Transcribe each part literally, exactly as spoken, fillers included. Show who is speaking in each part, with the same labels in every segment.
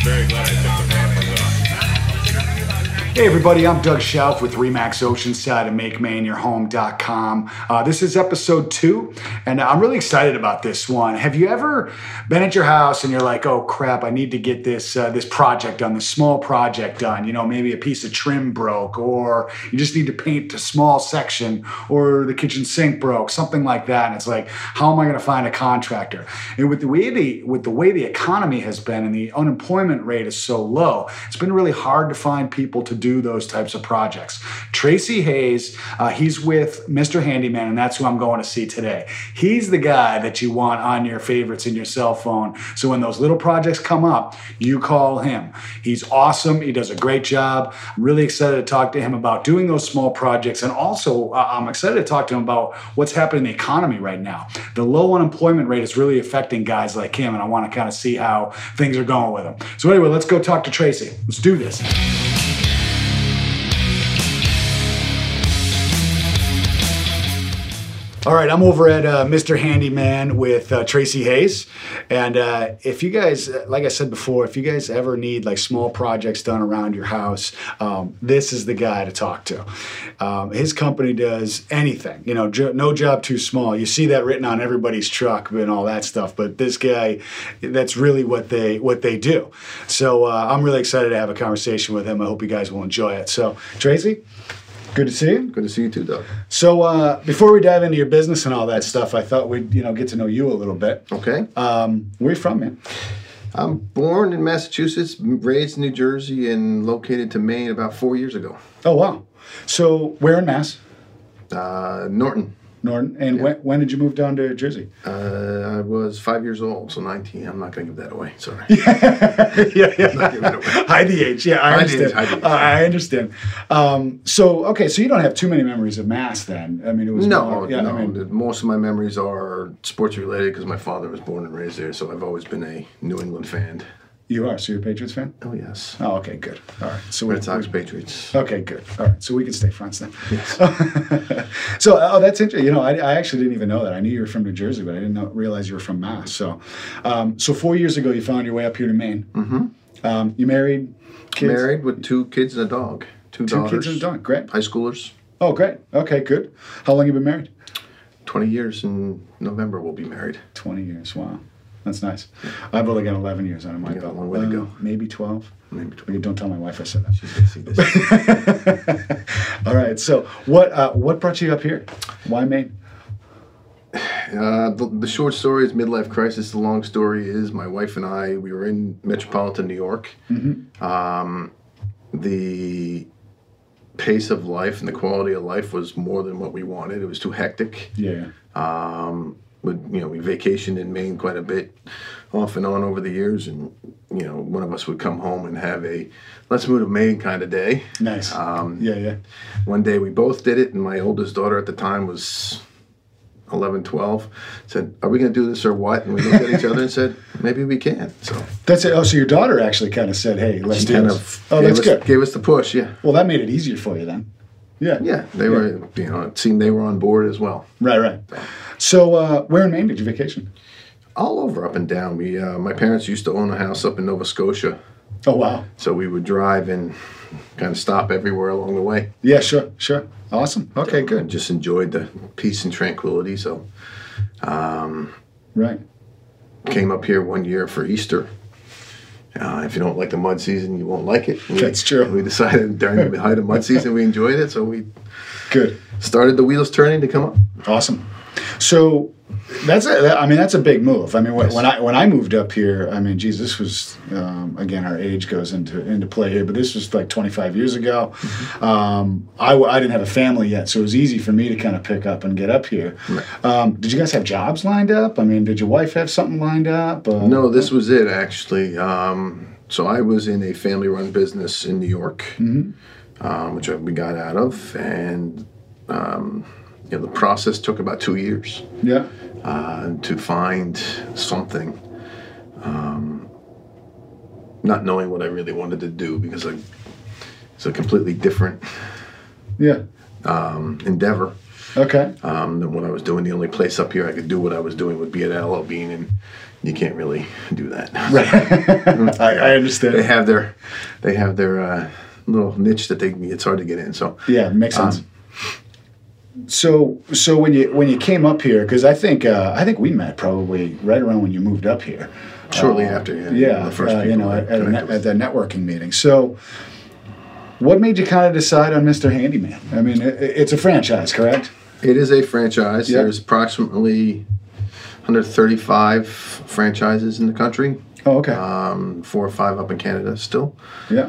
Speaker 1: very glad I took the rampers off.
Speaker 2: Hey everybody, I'm Doug Schauf with Remax Oceanside and Make Maine Your Home dot com. Uh, this is episode two, and I'm really excited about this one. Have you ever been at your house and you're like, oh crap, I need to get this uh, this project done, this small project done. You know, maybe a piece of trim broke, or you just need to paint a small section, or the kitchen sink broke, something like that. And it's like, how am I going to find a contractor? And with the way the with the way the economy has been and the unemployment rate is so low, it's been really hard to find people to do do those types of projects. Tracy Hayes, uh, he's with Mister Handyman, and that's who I'm going to see today. He's the guy that you want on your favorites in your cell phone. So when those little projects come up, you call him. He's awesome. He does a great job. I'm really excited to talk to him about doing those small projects. And also, uh, I'm excited to talk to him about what's happening in the economy right now. The low unemployment rate is really affecting guys like him, and I want to kind of see how things are going with him. So anyway, let's go talk to Tracy. Let's do this. All right, I'm over at uh, Mister Handyman with uh, Tracy Hayes, and uh, if you guys, like I said before, if you guys ever need like small projects done around your house, um, this is the guy to talk to. Um, his company does anything, you know, jo- no job too small. You see that written on everybody's truck and all that stuff, but this guy, that's really what they what they do. So uh, I'm really excited to have a conversation with him. I hope you guys will enjoy it. So, Tracy? Good to see you.
Speaker 3: Good to see you too, Doug.
Speaker 2: So uh, before we dive into your business and all that stuff, I thought we'd you know get to know you a little bit.
Speaker 3: Okay.
Speaker 2: Um, where are you from, man?
Speaker 3: I'm born in Massachusetts, raised in New Jersey, and located to Maine about four years ago.
Speaker 2: Oh, wow. So where in Mass?
Speaker 3: Uh, Norton.
Speaker 2: Norton. And
Speaker 3: Yeah.
Speaker 2: when, when did you move down to Jersey?
Speaker 3: Uh, I was five years old, so nineteen. I'm not going to give that away. Sorry.
Speaker 2: yeah, yeah.
Speaker 3: Not giving it away.
Speaker 2: Hide the age. Yeah, I
Speaker 3: Hide the
Speaker 2: understand.
Speaker 3: age, hide the age.
Speaker 2: Uh, I understand. Um, so, okay, so you don't have too many memories of Mass then. I mean, it was
Speaker 3: No,
Speaker 2: more, yeah,
Speaker 3: no.
Speaker 2: I mean,
Speaker 3: Most of my memories are sports related because my father was born and raised there, so I've always been a New England fan.
Speaker 2: you are. So you're a Patriots fan?
Speaker 3: Oh, yes.
Speaker 2: Oh, okay, good. All right. So
Speaker 3: Red
Speaker 2: we-
Speaker 3: Sox,
Speaker 2: we-
Speaker 3: Patriots.
Speaker 2: Okay, good. All right, so we can stay friends then.
Speaker 3: Yes.
Speaker 2: so, oh, that's interesting. You know, I, I actually didn't even know that. I knew you were from New Jersey, but I didn't know, realize you were from Mass. So, um, so four years ago, you found your way up here to Maine.
Speaker 3: Mm-hmm.
Speaker 2: Um, you married? Kids?
Speaker 3: Married with two kids and a dog. Two,
Speaker 2: Two
Speaker 3: daughters.
Speaker 2: kids and a dog. Great.
Speaker 3: High schoolers.
Speaker 2: Oh, great. Okay, good. How long have you been married?
Speaker 3: twenty years in November we'll be married.
Speaker 2: Twenty years. Wow, that's nice. I've only got eleven years under my
Speaker 3: You got a
Speaker 2: belt.
Speaker 3: long way to go.
Speaker 2: Uh, maybe twelve.
Speaker 3: Maybe
Speaker 2: Okay, don't tell my wife I said that.
Speaker 3: She's gonna see this.
Speaker 2: All right. So, what uh, what brought you up here? Why Maine?
Speaker 3: Uh, the, the short story is midlife crisis. The long story is my wife and I, we were in metropolitan New York.
Speaker 2: Mm-hmm.
Speaker 3: Um, the pace of life and the quality of life was more than what we wanted. It was too hectic.
Speaker 2: Yeah.
Speaker 3: Um, but, you know, we vacationed in Maine quite a bit off and on over the years. And, you know, one of us would come home and have a let's move to Maine kind of day.
Speaker 2: Nice.
Speaker 3: Um,
Speaker 2: yeah, yeah.
Speaker 3: One day we both did it, and my oldest daughter at the time was eleven, twelve, said, are we going to do this or what? And we looked at each other and said, maybe we can. So
Speaker 2: That's it. Oh, so your daughter actually kind of said, "Hey, let's
Speaker 3: she
Speaker 2: do
Speaker 3: kind
Speaker 2: this."
Speaker 3: of
Speaker 2: Oh,
Speaker 3: gave
Speaker 2: that's
Speaker 3: us,
Speaker 2: good.
Speaker 3: gave us the push, yeah.
Speaker 2: Well, that made it easier for you then. Yeah.
Speaker 3: Yeah, they were, you know, it seemed they were on board as well.
Speaker 2: Right, right. So, uh, where in Maine did you vacation?
Speaker 3: All over, up and down. We, uh, my parents used to own a house up in Nova Scotia,
Speaker 2: Oh, wow.
Speaker 3: so we would drive and kind of stop everywhere along the way.
Speaker 2: Yeah, sure, sure. Awesome. Okay,
Speaker 3: And
Speaker 2: good.
Speaker 3: just enjoyed the peace and tranquility. So um,
Speaker 2: Right.
Speaker 3: came up here one year for Easter. Uh, if you don't like the mud season, you won't like it. We,
Speaker 2: That's true.
Speaker 3: We decided during the height of mud season we enjoyed it, so we
Speaker 2: Good.
Speaker 3: started the wheels turning to come up.
Speaker 2: Awesome. So that's a, I mean that's a big move. I mean when,
Speaker 3: Yes.
Speaker 2: when I when I moved up here, I mean geez, this was um, again our age goes into into play here, but this was like twenty-five years ago.
Speaker 3: Mm-hmm.
Speaker 2: Um, I w- I didn't have a family yet, so it was easy for me to kind of pick up and get up here.
Speaker 3: Right.
Speaker 2: Um, did you guys have jobs lined up? I mean, did your wife have something lined up? Uh,
Speaker 3: No, this was it actually. Um, so I was in a family-run business in New York,
Speaker 2: Mhm.
Speaker 3: um, which I, we got out of, and um, you know, the process took about two years
Speaker 2: Yeah.
Speaker 3: uh, to find something. Um, not knowing what I really wanted to do because I, it's a completely different
Speaker 2: Yeah.
Speaker 3: um, endeavor
Speaker 2: Okay.
Speaker 3: um, than what I was doing. The only place up here I could do what I was doing would be at L L Bean and you can't really do that.
Speaker 2: Right. I, I understand.
Speaker 3: They have their, they have their uh, little niche that they it's hard to get in. So
Speaker 2: yeah, makes sense.
Speaker 3: Um,
Speaker 2: so so when you when you came up here, because I think uh, I think we met probably right around when you moved up here.
Speaker 3: Shortly
Speaker 2: uh,
Speaker 3: after, yeah.
Speaker 2: Yeah,
Speaker 3: The first
Speaker 2: uh, you
Speaker 3: people
Speaker 2: know,
Speaker 3: I
Speaker 2: at, at, a
Speaker 3: connected
Speaker 2: net,
Speaker 3: with.
Speaker 2: at the networking meeting. So, what made you kind of decide on Mister Handyman? I mean, it, it's a franchise, correct?
Speaker 3: It is a franchise.
Speaker 2: Yep.
Speaker 3: There's approximately one hundred thirty-five franchises in the country.
Speaker 2: Oh, okay.
Speaker 3: Um, four or five up in Canada still.
Speaker 2: Yeah.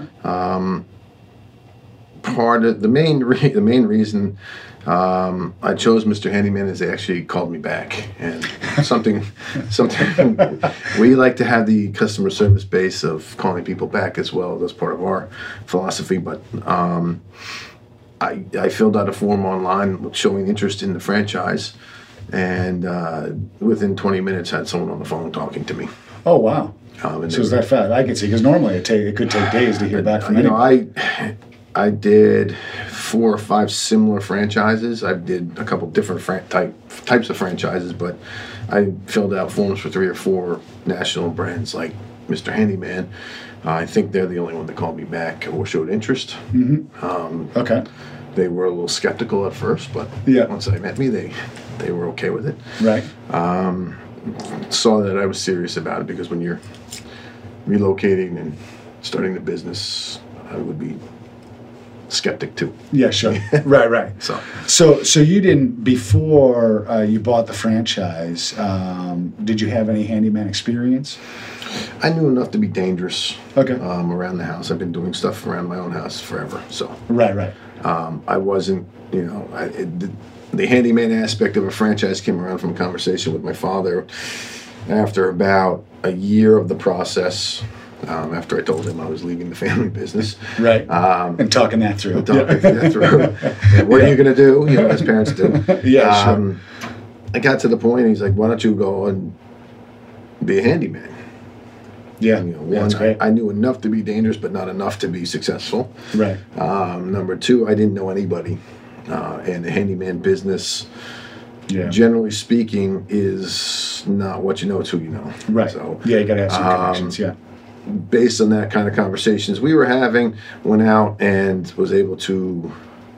Speaker 3: Part of the main re- the main reason um, I chose Mister Handyman is they actually called me back, and something something we like to have the customer service base of calling people back as well. That's part of our philosophy. But um, I I filled out a form online showing interest in the franchise, and uh, within twenty minutes had someone on the phone talking to me.
Speaker 2: Oh, wow.
Speaker 3: Um, and
Speaker 2: So
Speaker 3: they
Speaker 2: is
Speaker 3: were-
Speaker 2: that fast? I can see, because normally it, take, it could take days to hear back from
Speaker 3: you know,
Speaker 2: anyone.
Speaker 3: I I did four or five similar franchises. I did a couple different fran- type types of franchises, but I filled out forms for three or four national brands like Mister Handyman. Uh, I think they're the only one that called me back or showed interest.
Speaker 2: Okay.
Speaker 3: They were a little skeptical at first, but
Speaker 2: Yeah.
Speaker 3: once they met me, they they were okay with it.
Speaker 2: Right.
Speaker 3: Saw that I was serious about it, because when you're relocating and starting the business, I would be skeptic too.
Speaker 2: Yeah, sure. Right, right.
Speaker 3: So
Speaker 2: So, so you didn't, before uh, you bought the franchise, um, did you have any handyman experience?
Speaker 3: I knew enough to be dangerous.
Speaker 2: Okay.
Speaker 3: Um, around the house, I've been doing stuff around my own house forever. So
Speaker 2: Right, right.
Speaker 3: um, I wasn't, you know, I, it, the, the handyman aspect of a franchise came around from a conversation with my father after about a year of the process. Um, after I told him I was leaving the family business.
Speaker 2: Right.
Speaker 3: Um,
Speaker 2: And talking that through.
Speaker 3: talking that through. And what are you going to do? You know, as parents do.
Speaker 2: Yeah, sure.
Speaker 3: Um, I got to the point, he's like, why don't you go and be a handyman?
Speaker 2: Yeah,
Speaker 3: You know,
Speaker 2: yeah,
Speaker 3: one,
Speaker 2: that's great.
Speaker 3: I, I knew enough to be dangerous, but not enough to be successful.
Speaker 2: Right.
Speaker 3: Um, number two, I didn't know anybody. Uh, and the handyman business,
Speaker 2: Yeah.
Speaker 3: generally speaking, is not what you know, it's who you know.
Speaker 2: Right.
Speaker 3: So
Speaker 2: Yeah, you got to have some
Speaker 3: um,
Speaker 2: connections. Yeah.
Speaker 3: based on that kind of conversations we were having, went out and was able to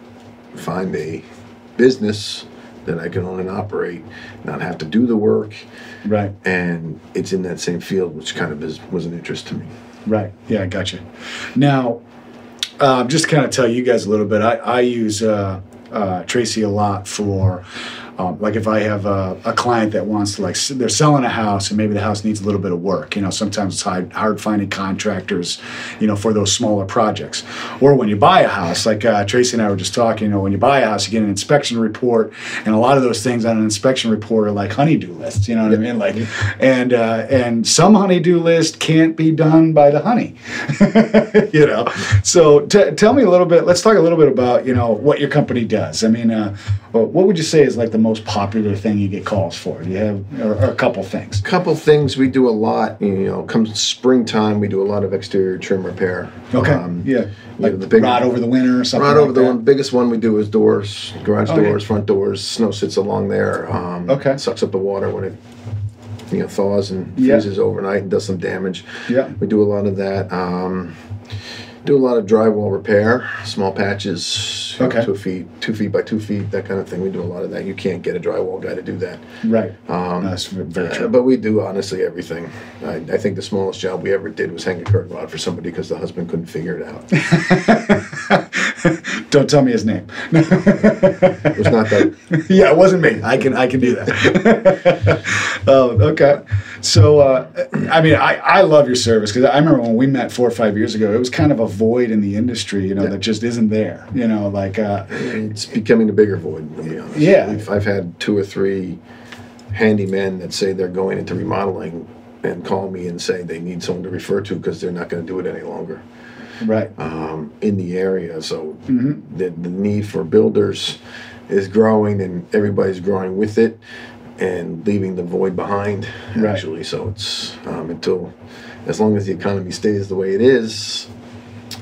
Speaker 3: find a business that I can own and operate, not have to do the work,
Speaker 2: Right.
Speaker 3: and it's in that same field, which kind of is, was an interest to me.
Speaker 2: Right. Yeah, I got you. Now, um, just to kind of tell you guys a little bit, I, I use uh, uh, Tracy a lot for, um, like if I have a, a client that wants to, like, s- they're selling a house and maybe the house needs a little bit of work. You know, sometimes it's hard, hard finding contractors, you know, for those smaller projects. Or when you buy a house, like uh, Tracy and I were just talking, you know, when you buy a house, you get an inspection report, and a lot of those things on an inspection report are like honeydew lists. You know what I mean? Like, and uh, and some honeydew list can't be done by the honey. You know. So t- tell me a little bit. Let's talk a little bit about, you know, what your company does. I mean, uh, what would you say is like the most popular thing you get calls for? Do you have, or, or a couple things?
Speaker 3: Couple things we do a lot, you know, comes springtime, we do a lot of exterior trim repair.
Speaker 2: Okay.
Speaker 3: Um,
Speaker 2: Yeah.
Speaker 3: you
Speaker 2: Like
Speaker 3: know, the big
Speaker 2: rod over the winter or something.
Speaker 3: Right
Speaker 2: like
Speaker 3: over the
Speaker 2: that?
Speaker 3: one. Biggest one we do is doors, garage
Speaker 2: Oh, yeah.
Speaker 3: doors, front doors. Snow sits along there. Um,
Speaker 2: Okay.
Speaker 3: Sucks up the water when it, you know, thaws and
Speaker 2: Yeah.
Speaker 3: freezes overnight and does some damage.
Speaker 2: Yeah.
Speaker 3: We do a lot of that. Um, do a lot of drywall repair, small patches, you know,
Speaker 2: Okay.
Speaker 3: two feet, two feet by two feet, that kind of thing. We do a lot of that. You can't get a drywall guy to do that.
Speaker 2: Right.
Speaker 3: Um,
Speaker 2: That's very
Speaker 3: Uh,
Speaker 2: true.
Speaker 3: but we do honestly everything. I, I think the smallest job we ever did was hang a curtain rod for somebody because the husband couldn't figure it out.
Speaker 2: Don't tell me his name.
Speaker 3: It was not that.
Speaker 2: Yeah, it wasn't me. I can I can do that. Oh, okay. So, uh, I mean, I, I love your service, because I remember when we met four or five years ago, it was kind of a void in the industry, you know,
Speaker 3: Yeah.
Speaker 2: that just isn't there. You know, like, uh,
Speaker 3: It's becoming a bigger void, to be honest.
Speaker 2: Yeah.
Speaker 3: We've, I've had two or three handymen that say they're going into remodeling and call me and say they need someone to refer to because they're not going to do it any longer
Speaker 2: right.
Speaker 3: um, in the area. So
Speaker 2: Mm-hmm.
Speaker 3: the, the need for builders is growing, and everybody's growing with it and leaving the void behind,
Speaker 2: Right.
Speaker 3: actually. So it's um, until, as long as the economy stays the way it is,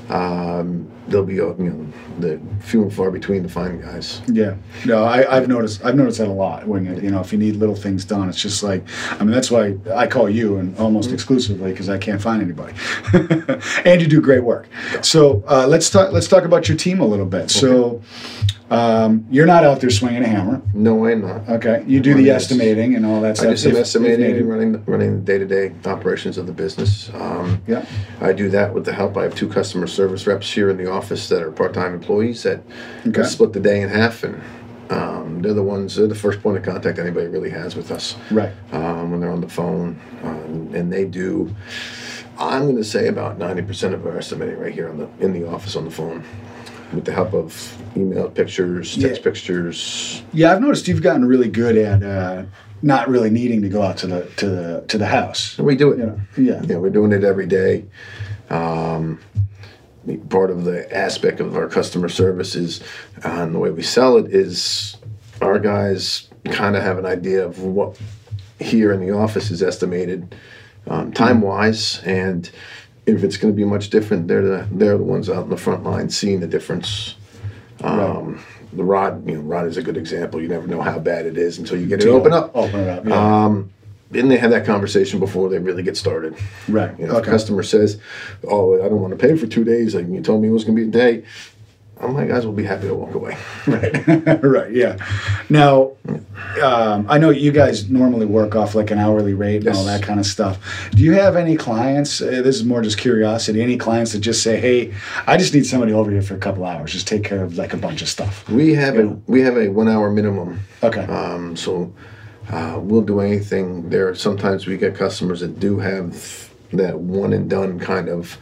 Speaker 3: Um, there'll be, you know, the few and far between to find guys.
Speaker 2: Yeah, no, I, I've noticed. I've noticed that a lot. When you know, if you need little things done, it's just like, I mean, that's why I call you, and almost mm-hmm. exclusively because I can't find anybody. And you do great work. So uh, let's talk. Let's talk about your team a little bit. Okay. So. Um, you're not out there swinging a hammer.
Speaker 3: No, I'm not.
Speaker 2: Okay. You do the estimating and all that stuff.
Speaker 3: I do some if, estimating if and running, running the day-to-day operations of the business. Um,
Speaker 2: yeah.
Speaker 3: I do that with the help. I have two customer service reps here in the office that are part-time employees that
Speaker 2: okay.
Speaker 3: split the day in half, and um, they're the ones, they're the first point of contact anybody really has with us.
Speaker 2: Right.
Speaker 3: Um, when they're on the phone. Um, and they do, I'm going to say about ninety percent of our estimating right here on the in the office on the phone, with the help of email pictures, text
Speaker 2: yeah.
Speaker 3: pictures.
Speaker 2: Yeah, I've noticed you've gotten really good at uh, not really needing to go out to the to the to the house.
Speaker 3: We do it.
Speaker 2: You know, yeah,
Speaker 3: yeah, we're doing it every day. Um, part of the aspect of our customer service is, uh, and the way we sell it is, our guys kind of have an idea of what here in the office is estimated um, time wise, and if it's going to be much different, they're the they're the ones out in the front line seeing the difference. Um, right. The rod, you know, rod is a good example. You never know how bad it is until you get it open up.
Speaker 2: Open it up. Yeah.
Speaker 3: Um, and they have that conversation before they really get started.
Speaker 2: Right.
Speaker 3: You know,
Speaker 2: okay.
Speaker 3: If a customer says, "Oh, I don't want to pay for two days," like you told me it was going to be a day, I'm like, guys will be happy to walk away.
Speaker 2: Right. Right. Yeah. Now, um, I know you guys normally work off like an hourly rate and
Speaker 3: yes.
Speaker 2: all that kind of stuff. Do you have any clients? Uh, this is more just curiosity. Any clients that just say, "Hey, I just need somebody over here for a couple hours, just take care of like a bunch of stuff."
Speaker 3: We have
Speaker 2: you
Speaker 3: a
Speaker 2: know?
Speaker 3: we have a one hour minimum.
Speaker 2: Okay.
Speaker 3: Um, so uh, we'll do anything. There sometimes we get customers that do have that one and done kind of.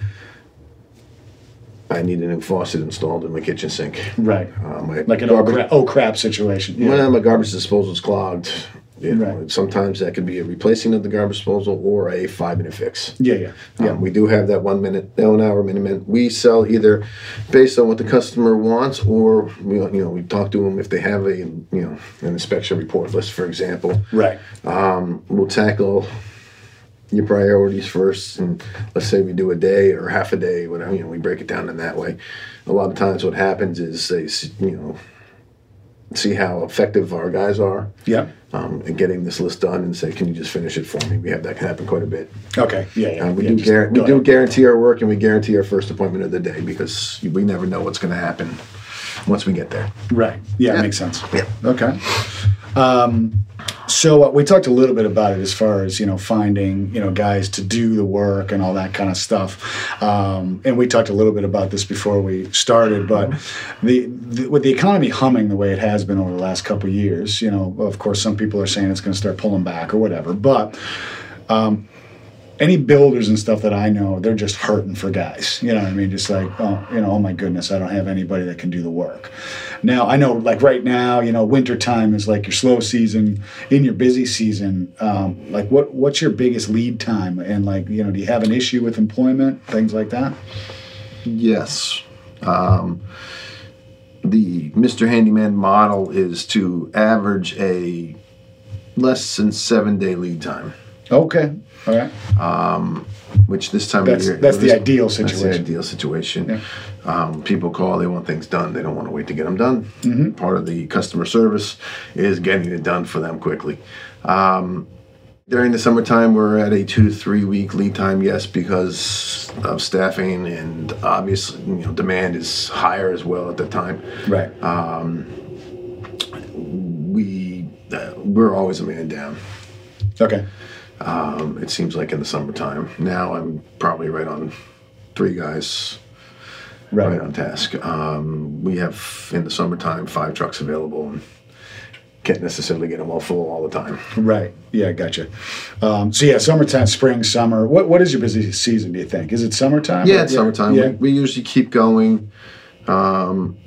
Speaker 3: I need a new faucet installed in my kitchen sink.
Speaker 2: Right.
Speaker 3: Uh, my
Speaker 2: like an
Speaker 3: garbage,
Speaker 2: oh, crap, oh crap situation. Yeah.
Speaker 3: When my garbage disposal is clogged, you know,
Speaker 2: right.
Speaker 3: sometimes that could be a replacing of the garbage disposal or a five minute fix.
Speaker 2: Yeah, yeah, yeah.
Speaker 3: Um, we do have that one minute, one hour minimum. We sell either based on what the customer wants, or we, you know, we talk to them if they have a, you know, an inspection report list, for example.
Speaker 2: Right.
Speaker 3: Um, we'll tackle your priorities first, and let's say we do a day or half a day, whatever, you know, we break it down in that way. A lot of times what happens is they, you know, see how effective our guys are.
Speaker 2: Yeah.
Speaker 3: Um, and getting this list done and say, can you just finish it for me? We have that can happen quite a bit.
Speaker 2: Okay. Yeah. yeah.
Speaker 3: Uh, we
Speaker 2: yeah,
Speaker 3: do, gar- we do
Speaker 2: ahead.
Speaker 3: guarantee our work, and we guarantee our first appointment of the day, because we never know what's going to happen once we get there.
Speaker 2: Right. Yeah,
Speaker 3: yeah.
Speaker 2: makes sense.
Speaker 3: Yeah.
Speaker 2: Okay. Um, so uh, we talked a little bit about it as far as, you know, finding, you know, guys to do the work and all that kind of stuff. Um, and we talked a little bit about this before we started, but the, the with the economy humming the way it has been over the last couple of years, you know, of course, some people are saying it's going to start pulling back or whatever, but um, any builders and stuff that I know, they're just hurting for guys. You know what I mean? Just like, oh, you know, oh my goodness, I don't have anybody that can do the work. Now, I know, like right now, you know, winter time is like your slow season. In your busy season, um, like what what's your biggest lead time? And like, you know, do you have an issue with employment, things like that?
Speaker 3: Yes. Um, the Mister Handyman model is to average a less than seven day lead time.
Speaker 2: Okay. All right.
Speaker 3: Um, which this time
Speaker 2: that's,
Speaker 3: of year...
Speaker 2: That's
Speaker 3: this,
Speaker 2: the ideal situation.
Speaker 3: That's the ideal situation.
Speaker 2: Yeah.
Speaker 3: Um, people call, they want things done. They don't want to wait to get them done.
Speaker 2: Mm-hmm.
Speaker 3: Part of the customer service is getting it done for them quickly. Um, during the summertime, we're at a two, three week lead time, yes, because of staffing, and obviously, you know, demand is higher as well at the time.
Speaker 2: Right.
Speaker 3: Um, we, uh, we're always a man down.
Speaker 2: Okay.
Speaker 3: Um, it seems like in the summertime. Now I'm probably right on three guys, right, right on task. Um, we have in the summertime five trucks available, and can't necessarily get them all full all the time.
Speaker 2: Right. Yeah, gotcha. Um, so yeah, summertime, spring, summer. What what is your busy season? Do you think? Is it summertime?
Speaker 3: Yeah,
Speaker 2: or?
Speaker 3: it's summertime.
Speaker 2: Yeah.
Speaker 3: We, we usually keep going. Um,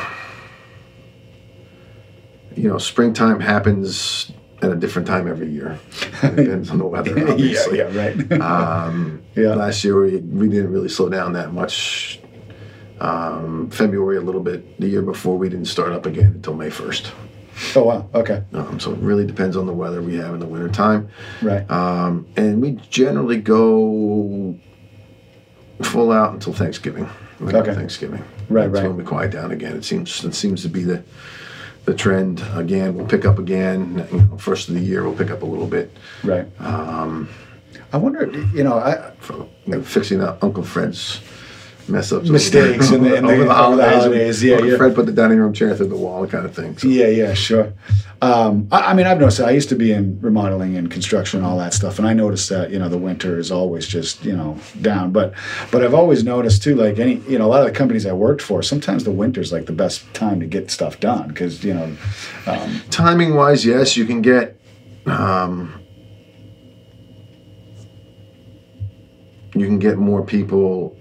Speaker 3: you know, springtime happens at a different time every year. It depends on the weather, obviously.
Speaker 2: yeah, yeah, right.
Speaker 3: um,
Speaker 2: yeah.
Speaker 3: Last year, we, we didn't really slow down that much. Um, February a little bit. The year before, we didn't start up again until May first.
Speaker 2: Oh, wow. Okay.
Speaker 3: Um, so it really depends on the weather we have in the wintertime.
Speaker 2: Right.
Speaker 3: Um, and we generally go full out until Thanksgiving. Until
Speaker 2: Okay.
Speaker 3: Thanksgiving.
Speaker 2: Right,
Speaker 3: That's
Speaker 2: right.
Speaker 3: when we quiet down again. It seems it seems to be the the trend again. We'll pick up again. You know, first of the year we'll pick up a little bit.
Speaker 2: Right. Um, I wonder, you know, I,
Speaker 3: For, you know, fixing up Uncle Fred's mess ups,
Speaker 2: Mistakes
Speaker 3: over,
Speaker 2: in the- in the-
Speaker 3: over the
Speaker 2: over the
Speaker 3: holidays.
Speaker 2: holidays, yeah,
Speaker 3: Uncle
Speaker 2: yeah.
Speaker 3: Fred put the dining room chair through the wall, kind of thing. So.
Speaker 2: yeah, yeah, sure. Um, I, I mean, I've noticed that. I used to be in remodeling and construction and all that stuff, and I noticed that, you know, the winter is always just, you know, down. But but I've always noticed, too, like any, you know, a lot of the companies I worked for, sometimes the winter's like the best time to get stuff done because, you know, um,
Speaker 3: Timing wise, yes, you can get. Um, you can get more people.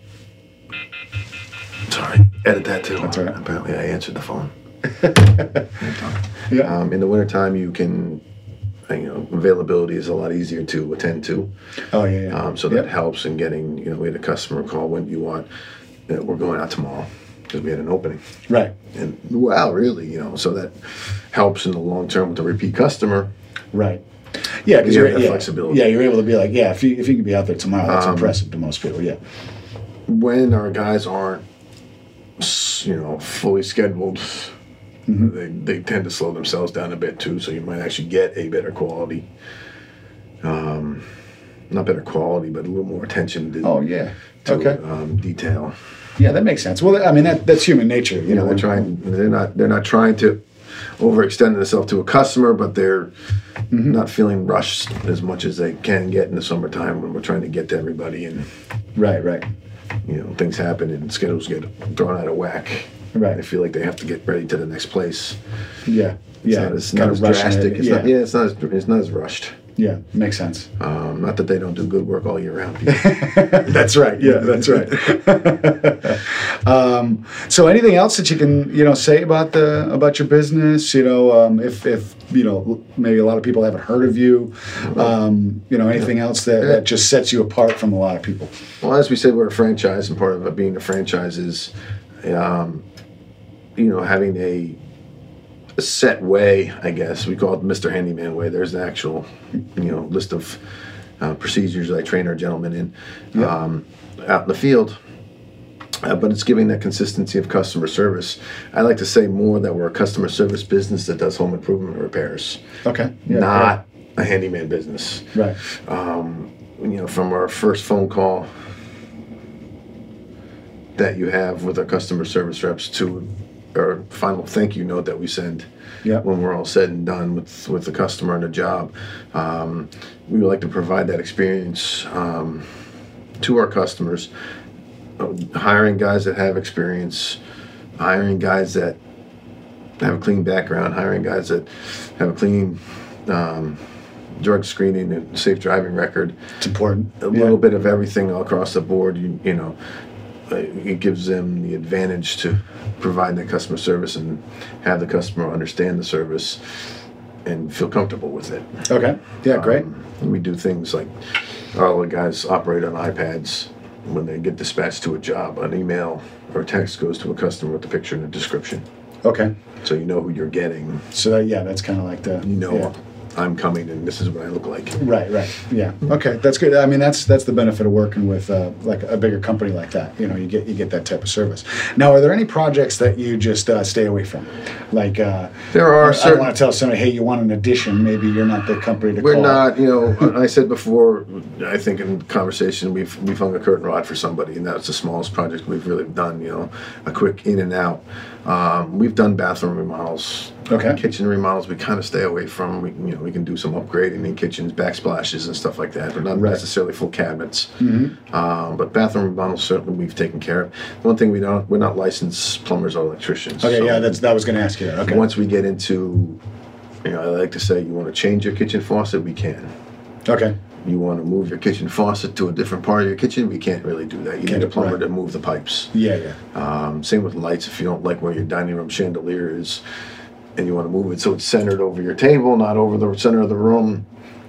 Speaker 3: Sorry, edit that too.
Speaker 2: That's all right.
Speaker 3: Apparently, I answered the phone.
Speaker 2: yeah,
Speaker 3: Um, in the wintertime, you can, you know, availability is a lot easier to attend to.
Speaker 2: oh, yeah, yeah.
Speaker 3: Um, so that
Speaker 2: Yep.
Speaker 3: helps in getting, you know, we had a customer call, when do you want, uh, we're going out tomorrow because we had an opening.
Speaker 2: Right,
Speaker 3: And wow, really, you know, so that helps in the long term with the repeat customer.
Speaker 2: right. Yeah, because
Speaker 3: You
Speaker 2: you're
Speaker 3: have that
Speaker 2: yeah,
Speaker 3: flexibility.
Speaker 2: yeah, you're able to be like, yeah, if you if you can be out there tomorrow, that's
Speaker 3: Um,
Speaker 2: impressive to most people. Yeah,
Speaker 3: When our guys aren't, s- you know, fully scheduled,
Speaker 2: Mm-hmm.
Speaker 3: they, they tend to slow themselves down a bit too. So you might actually get a better quality, um, not better quality, but a little more attention to,
Speaker 2: oh yeah,
Speaker 3: to
Speaker 2: okay,
Speaker 3: um, detail.
Speaker 2: yeah, that makes sense. Well, I mean that that's human nature, you,
Speaker 3: You know,
Speaker 2: know.
Speaker 3: they're trying. They're not. They're not trying to overextend themselves to a customer, but they're
Speaker 2: Mm-hmm.
Speaker 3: not feeling rushed as much as they can get in the summertime when we're trying to get to everybody, and
Speaker 2: Right, right,
Speaker 3: you know things happen and schedules get thrown out of whack.
Speaker 2: Right.
Speaker 3: They feel like they have to get ready to the next place.
Speaker 2: yeah,
Speaker 3: It's
Speaker 2: yeah.
Speaker 3: not as,
Speaker 2: kind
Speaker 3: not
Speaker 2: of
Speaker 3: as
Speaker 2: rushing
Speaker 3: drastic.
Speaker 2: it.
Speaker 3: It's
Speaker 2: yeah,
Speaker 3: not, yeah, it's not as it's not as rushed.
Speaker 2: yeah, makes sense.
Speaker 3: Um, not that they don't do good work all year round.
Speaker 2: That's right. Yeah, that's right. um, so, anything else that you can, you know, say about the about your business? You know, um, if if you know, maybe a lot of people haven't heard of you. Um, you know, anything else that, that just sets you apart from a lot of people?
Speaker 3: Well, as we said, we're a franchise, and part of it being a franchise is, um, you know, having a, a set way. I guess we call it Mister Handyman way. There's an actual, you know, list of uh, procedures that I train our gentlemen in
Speaker 2: Yeah.
Speaker 3: um, out in the field. Uh, but it's giving that consistency of customer service. I like to say more that we're a customer service business that does home improvement repairs,
Speaker 2: Okay. Yeah,
Speaker 3: not a handyman business.
Speaker 2: right.
Speaker 3: You know, from our first phone call that you have with our customer service reps to our final thank you note that we send
Speaker 2: Yeah.
Speaker 3: when we're all said and done with, with the customer and the job. Um, we would like to provide that experience um, to our customers, uh, hiring guys that have experience, hiring guys that have a clean background, hiring guys that have a clean um, drug screening and safe driving record.
Speaker 2: It's important.
Speaker 3: A
Speaker 2: Yeah.
Speaker 3: little bit of everything all across the board. You, you know, uh, it gives them the advantage to provide that customer service and have the customer understand the service and feel comfortable with it.
Speaker 2: Okay. Yeah. Great.
Speaker 3: Um, and we do things like all the guys operate on iPads. When they get dispatched to a job, an email or a text goes to a customer with the picture and the description,
Speaker 2: Okay.
Speaker 3: so you know who you're getting.
Speaker 2: So that, yeah, that's kind of like the
Speaker 3: You know,
Speaker 2: yeah.
Speaker 3: I'm coming and this is what I look like.
Speaker 2: Right, right, yeah. Okay, that's good. I mean, that's that's the benefit of working with uh, like a bigger company like that. You know, you get you get that type of service. Now, are there any projects that you just uh, stay away from? Like, uh,
Speaker 3: There are
Speaker 2: I, I
Speaker 3: certain-
Speaker 2: don't want to tell somebody, hey, you want an addition? Maybe you're not the company to
Speaker 3: We're
Speaker 2: call.
Speaker 3: not, you know. I said before. I think in conversation we've we've hung a curtain rod for somebody, and that's the smallest project we've really done. You know, a quick in and out. Um, we've done bathroom remodels,
Speaker 2: Okay.
Speaker 3: kitchen remodels. We kind of stay away from. We, you know, we can do some upgrading in kitchens, backsplashes and stuff like that, but not
Speaker 2: Right.
Speaker 3: necessarily full cabinets. Mm-hmm. Um, but bathroom remodels certainly we've taken care of. One thing we don't, we're not licensed plumbers or electricians.
Speaker 2: Okay,
Speaker 3: so
Speaker 2: yeah, that's that was going to ask you that. Okay.
Speaker 3: Once we get into, you know, I like to say, you want to change your kitchen faucet, we can.
Speaker 2: Okay.
Speaker 3: You want to move your kitchen faucet to a different part of your kitchen, we can't really do that. You
Speaker 2: Can't,
Speaker 3: need a plumber
Speaker 2: right.
Speaker 3: to move the pipes.
Speaker 2: Yeah, yeah.
Speaker 3: Um, same with lights. If you don't like where your dining room chandelier is, and you want to move it so it's centered over your table, not over the center of the room,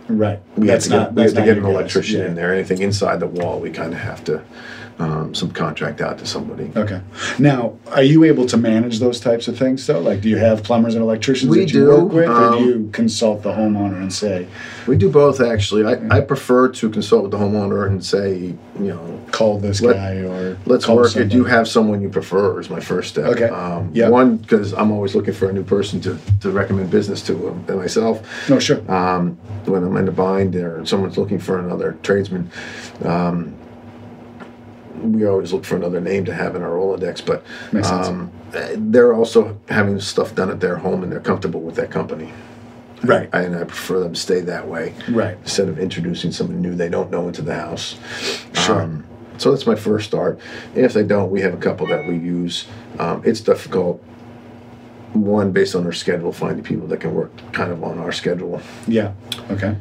Speaker 2: Right.
Speaker 3: We
Speaker 2: That's
Speaker 3: have to
Speaker 2: not.
Speaker 3: get, we
Speaker 2: That's
Speaker 3: have to
Speaker 2: not
Speaker 3: get an
Speaker 2: you guys.
Speaker 3: electrician
Speaker 2: Yeah.
Speaker 3: in there. Anything inside the wall, we kind of have to um, subcontract out to somebody.
Speaker 2: Okay. Now, are you able to manage those types of things though? Like, do you have plumbers and electricians
Speaker 3: We
Speaker 2: that you
Speaker 3: do,
Speaker 2: work with, or do
Speaker 3: um,
Speaker 2: you consult the homeowner and say,
Speaker 3: We do both, actually. I, I prefer to consult with the homeowner and say, you know,
Speaker 2: call this
Speaker 3: Let-
Speaker 2: guy, or
Speaker 3: let's
Speaker 2: call
Speaker 3: work
Speaker 2: somebody?
Speaker 3: it. Do you have someone you prefer? Is my first step.
Speaker 2: Okay.
Speaker 3: Um,
Speaker 2: Yep.
Speaker 3: One, because I'm always looking for a new person to, to recommend business to um, and myself.
Speaker 2: No, sure.
Speaker 3: Um, when I'm in a bind or someone's looking for another tradesman, um, we always look for another name to have in our Rolodex. But
Speaker 2: Makes sense.
Speaker 3: um, they're also having stuff done at their home and they're comfortable with that company.
Speaker 2: Right.
Speaker 3: And I prefer them to stay that way.
Speaker 2: Right.
Speaker 3: Instead of introducing someone new they don't know into the house.
Speaker 2: Sure.
Speaker 3: Um, so that's my first start. If they don't, we have a couple that we use. Um, it's difficult. One, based on our schedule, finding people that can work kind of on our schedule.
Speaker 2: Yeah. Okay.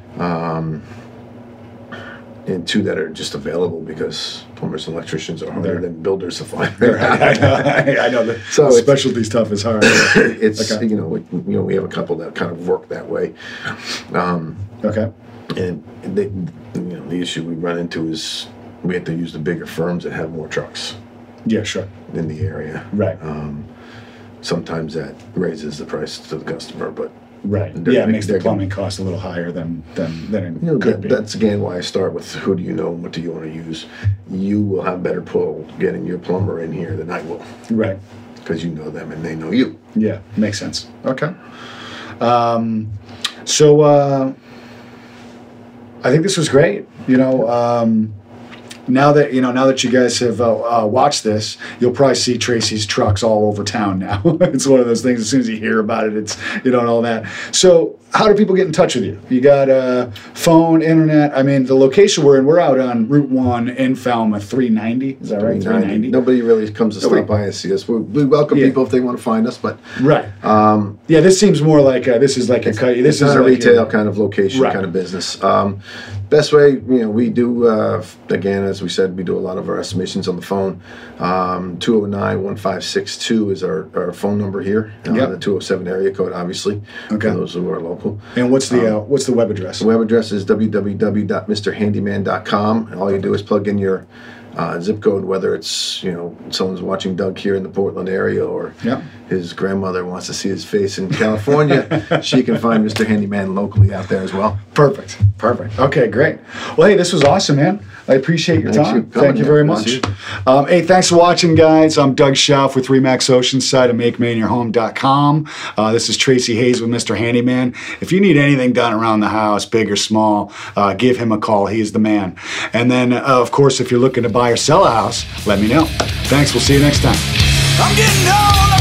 Speaker 3: And two, that are just available, because plumbers and electricians are harder
Speaker 2: They're-
Speaker 3: than builders to find.
Speaker 2: I know. I know the
Speaker 3: So
Speaker 2: the
Speaker 3: it's-
Speaker 2: specialty stuff is hard.
Speaker 3: It's,
Speaker 2: Okay.
Speaker 3: you know, we, you know, we have a couple that kind of work that way. Um,
Speaker 2: Okay.
Speaker 3: and they, you know, the issue we run into is we have to use the bigger firms that have more trucks
Speaker 2: Yeah. Sure.
Speaker 3: in the area.
Speaker 2: Right.
Speaker 3: Um, sometimes that raises the price to the customer, but
Speaker 2: Right.
Speaker 3: they're
Speaker 2: Yeah. It
Speaker 3: gonna-
Speaker 2: makes the
Speaker 3: they're gonna-
Speaker 2: plumbing cost a little higher than than than it
Speaker 3: you know,
Speaker 2: could
Speaker 3: that,
Speaker 2: be.
Speaker 3: that's again why I start with who do you know and what do you want to use. You will have better pull getting your plumber in here than I will,
Speaker 2: Right.
Speaker 3: because you know them and they know you.
Speaker 2: Yeah. Makes sense. Okay. Um, so uh, I think this was great. You know. Um, Now that you know, now that you guys have uh, uh, watched this, you'll probably see Tracy's trucks all over town now. It's one of those things. As soon as you hear about it, it's you know and all that. So, how do people get in touch with you? You got a phone, internet. I mean, the location we're in, we're out on Route One in Falmouth, three ninety. Is that right? three ninety.
Speaker 3: Nobody really comes to
Speaker 2: Nobody-
Speaker 3: stop by and see us. We, we welcome
Speaker 2: Yeah.
Speaker 3: people if they want to find us, but
Speaker 2: Right.
Speaker 3: um,
Speaker 2: Yeah. This seems more like a, this is like a cut. This
Speaker 3: it's
Speaker 2: is
Speaker 3: not a
Speaker 2: like
Speaker 3: retail kind of location,
Speaker 2: Right.
Speaker 3: kind of business. Um, best way, you know, we do, uh, again, as we said, we do a lot of our estimations on the phone. Um, two oh nine, one five six two is our, our phone number here. Uh,
Speaker 2: Yep.
Speaker 3: The two oh seven area code, obviously,
Speaker 2: Okay.
Speaker 3: for those who are local.
Speaker 2: And what's the uh, what's the web address?
Speaker 3: The web address is w w w dot mister handyman dot com. All you do is plug in your uh, zip code, whether it's, you know, someone's watching Doug here in the Portland area, or
Speaker 2: Yeah.
Speaker 3: his grandmother wants to see his face in California. She can find Mister Handyman locally out there as well.
Speaker 2: Perfect. Perfect. Okay, great. Well, hey, this was awesome, man. I appreciate your
Speaker 3: Thanks
Speaker 2: time.
Speaker 3: for coming,
Speaker 2: Thank you
Speaker 3: man.
Speaker 2: very
Speaker 3: Nice
Speaker 2: much.
Speaker 3: to see
Speaker 2: Um, hey, thanks for watching, guys. I'm Doug Schauf with Remax Oceanside of make main your home dot com. Uh, this is Tracy Hayes with Mister Handyman. If you need anything done around the house, big or small, uh, give him a call. He is the man. And then, uh, of course, if you're looking to buy or sell a house, let me know. Thanks. We'll see you next time.
Speaker 4: I'm getting old.